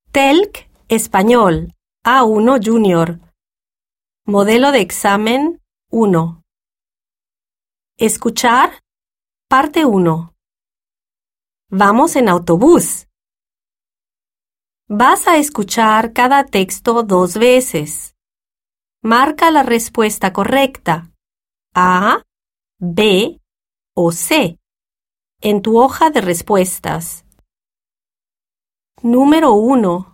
TELC Español A1 Junior. Modelo de examen 1. Escuchar, parte 1. Vamos en autobús. Vas a escuchar cada texto 2 veces. Marca la respuesta correcta, A, B o C, en tu hoja de respuestas. Número 1.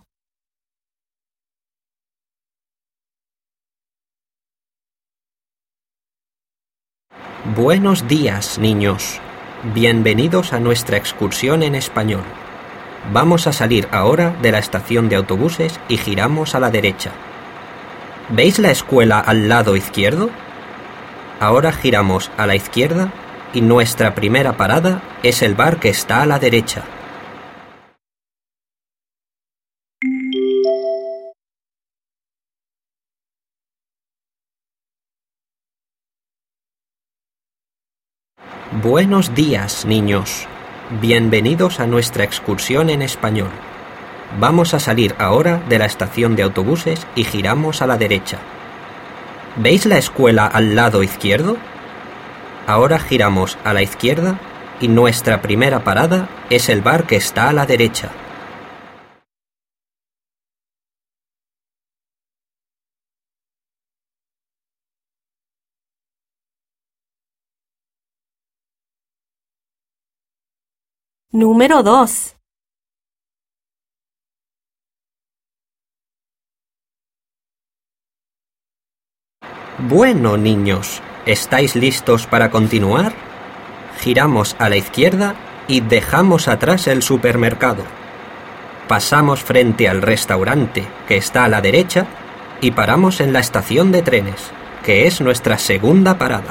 Buenos días, niños. Bienvenidos a nuestra excursión en español. Vamos a salir ahora de la estación de autobuses y giramos a la derecha. ¿Veis la escuela al lado izquierdo? Ahora giramos a la izquierda y nuestra primera parada es el bar que está a la derecha. Buenos días, niños. Bienvenidos a nuestra excursión en español. Vamos a salir ahora de la estación de autobuses y giramos a la derecha. ¿Veis la escuela al lado izquierdo? Ahora giramos a la izquierda y nuestra primera parada es el bar que está a la derecha. Número 2. Bueno, niños, ¿estáis listos para continuar? Giramos a la izquierda y dejamos atrás el supermercado. Pasamos frente al restaurante, que está a la derecha, y paramos en la estación de trenes, que es nuestra segunda parada.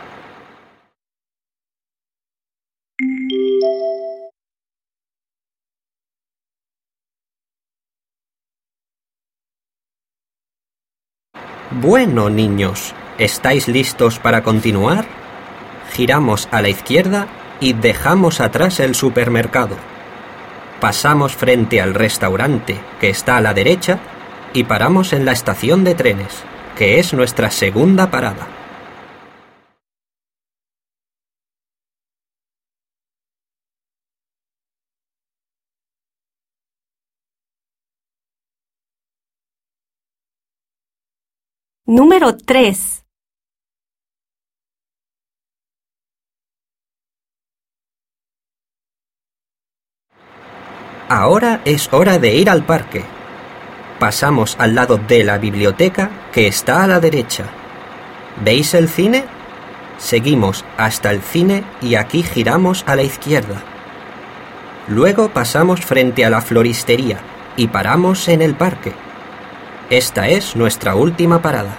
Bueno, niños, ¿estáis listos para continuar? Giramos a la izquierda y dejamos atrás el supermercado. Pasamos frente al restaurante, que está a la derecha, y paramos en la estación de trenes, que es nuestra segunda parada. Número 3. Ahora es hora de ir al parque. Pasamos al lado de la biblioteca, que está a la derecha. ¿Veis el cine? Seguimos hasta el cine y aquí giramos a la izquierda. Luego pasamos frente a la floristería y paramos en el parque. Esta es nuestra última parada.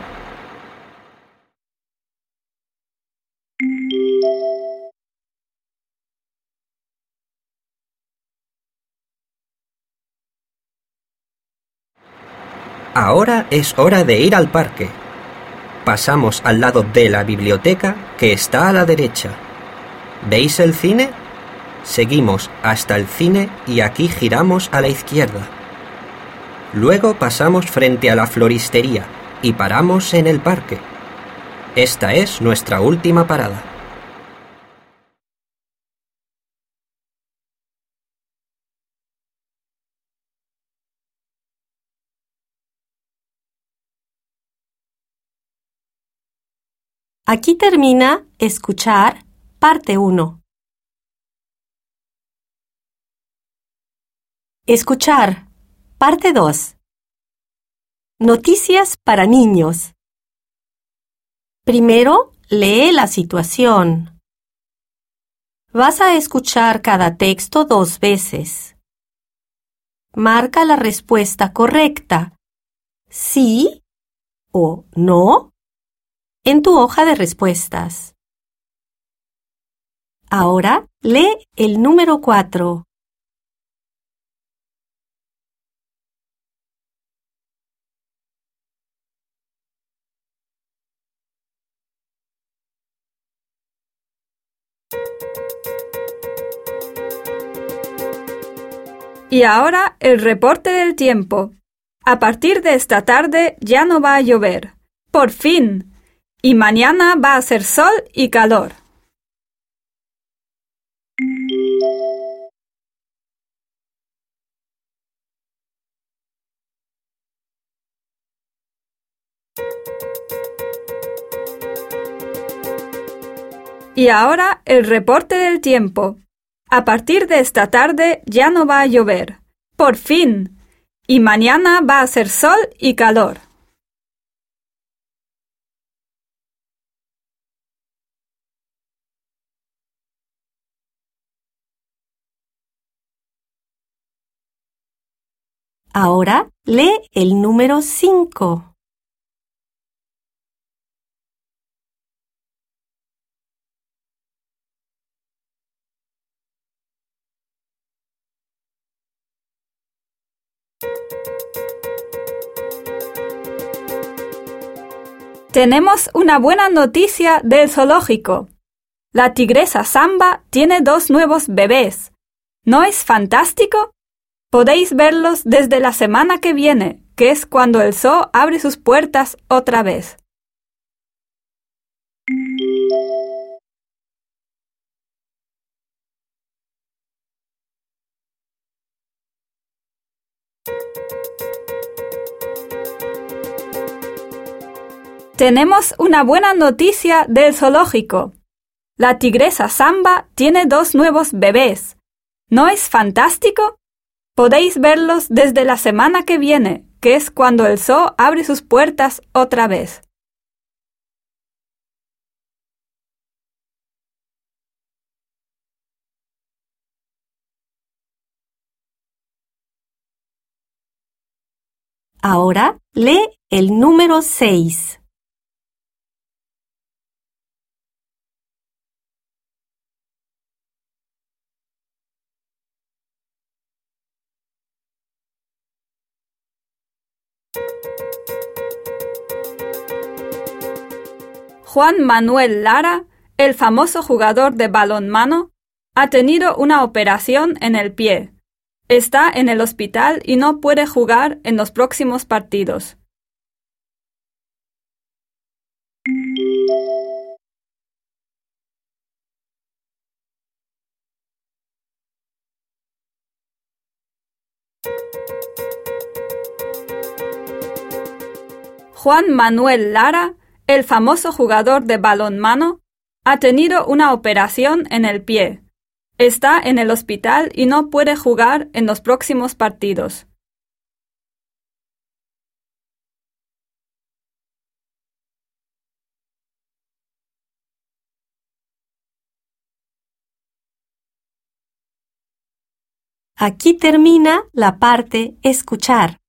Ahora es hora de ir al parque. Pasamos al lado de la biblioteca, que está a la derecha. ¿Veis el cine? Seguimos hasta el cine y aquí giramos a la izquierda. Luego pasamos frente a la floristería y paramos en el parque. Esta es nuestra última parada. Aquí termina escuchar, parte 1. Escuchar, parte 2. Noticias para niños. Primero, lee la situación. Vas a escuchar cada texto 2 veces. Marca la respuesta correcta, sí o no, en tu hoja de respuestas. Ahora, lee el número 4. Y ahora el reporte del tiempo. A partir de esta tarde ya no va a llover. ¡Por fin! Y mañana va a ser sol y calor. Y ahora el reporte del tiempo. A partir de esta tarde ya no va a llover. ¡Por fin! Y mañana va a ser sol y calor. Ahora lee el número 5. Tenemos una buena noticia del zoológico. La tigresa Samba tiene 2 nuevos bebés. ¿No es fantástico? Podéis verlos desde la semana que viene, que es cuando el zoo abre sus puertas otra vez. Tenemos una buena noticia del zoológico. La tigresa Samba tiene 2 nuevos bebés. ¿No es fantástico? Podéis verlos desde la semana que viene, que es cuando el zoo abre sus puertas otra vez. Ahora lee el número 6. Juan Manuel Lara, el famoso jugador de balonmano, ha tenido una operación en el pie. Está en el hospital y no puede jugar en los próximos partidos. Juan Manuel Lara, el famoso jugador de balonmano, ha tenido una operación en el pie. Está en el hospital y no puede jugar en los próximos partidos. Aquí termina la parte escuchar.